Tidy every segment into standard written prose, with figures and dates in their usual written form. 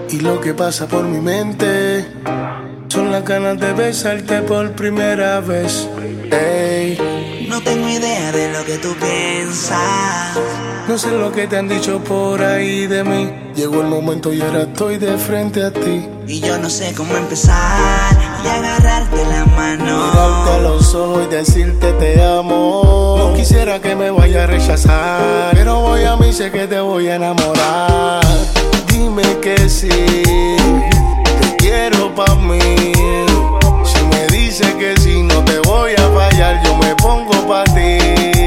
Y lo que pasa por mi mente son las ganas de besarte por primera vez. Ey, no tengo idea de lo que tú piensas. no sé lo que te han dicho por ahí de mí. Llegó el momento y ahora estoy de frente a ti. Y yo no sé cómo empezar y agarrarte la mano, mirarte a los ojos y decirte te amo. No quisiera que me vaya a rechazar, pero voy a mí, sé que te voy a enamorar. Dime que sí, te quiero pa' mí. Si me dices que sí, no te voy a fallar, yo me pongo pa' ti.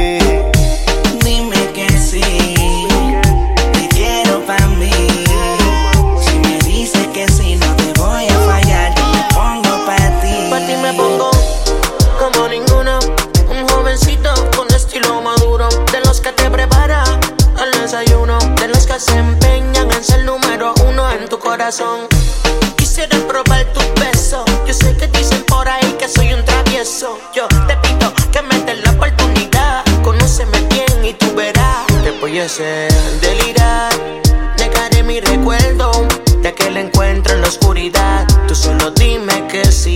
Dime que sí, te quiero pa' mí. Si me dices que sí, no te voy a fallar, yo me pongo pa' ti. Pa' ti me pongo como ninguno, un jovencito con estilo maduro, de los que te prepara el desayuno, de los que se empeñan en ser número uno en tu corazón. Quisiera probar tus besos, yo sé que dicen por ahí que soy un travieso. Yo te pido que me des la oportunidad, conóceme bien y tú verás. Te voy a hacer delirar, negaré mi recuerdo de aquel encuentro en la oscuridad. Tú solo dime que sí,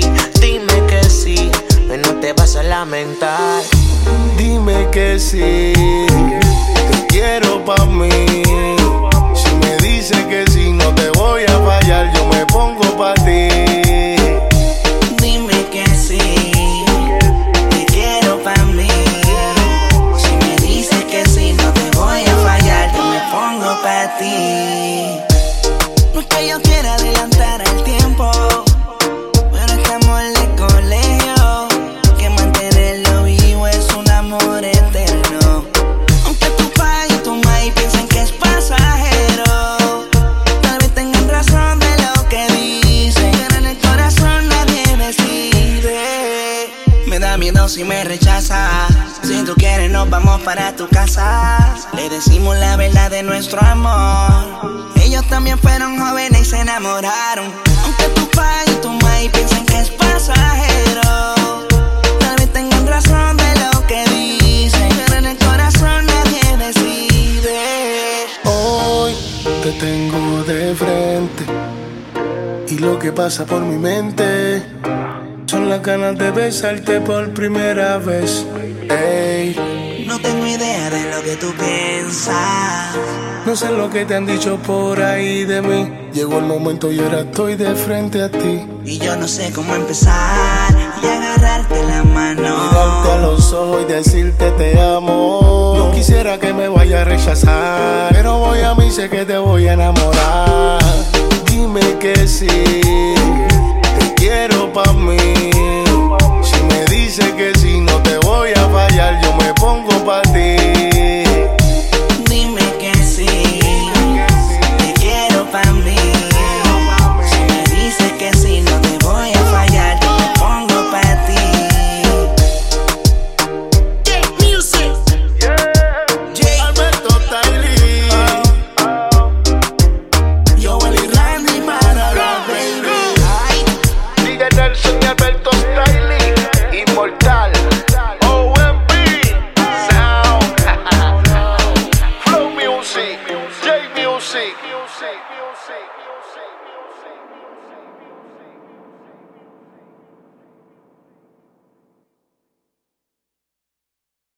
y no te vas a lamentar. Dime que sí, te quiero pa' mí. Si me dices que sí, no te voy a fallar, yo me pongo pa' ti. Dime que sí, te quiero pa' mí. Si me dices que sí, no te voy a fallar, yo me pongo pa' ti. No es que yo quiera adelantar el tiempo, pero este amor de colegio, que mantenerlo vivo es un amor eterno. Aunque tu pa' y tu ma' piensen que es pasajero, tal vez tengan razón de lo que dicen, pero en el corazón nadie decide. Me da miedo si me rechaza. Si tú quieres nos vamos para tu casa. Le decimos la verdad de nuestro amor. Ellos también fueron jóvenes y se enamoraron. Aunque tu pa' y tu ma' piensen que es pasajero, tal vez tengan razón de lo que dicen, pero en el corazón nadie decide. Hoy te tengo de frente y lo que pasa por mi mente son las ganas de besarte por primera vez. Ey, no tengo idea de lo que tú piensas. no sé lo que te han dicho por ahí de mí. Llegó el momento y ahora estoy de frente a ti. Y yo no sé cómo empezar y agarrarte la mano, mirarte a los ojos y decirte te amo. No quisiera que me vaya a rechazar, pero voy a mí, sé que te voy a enamorar.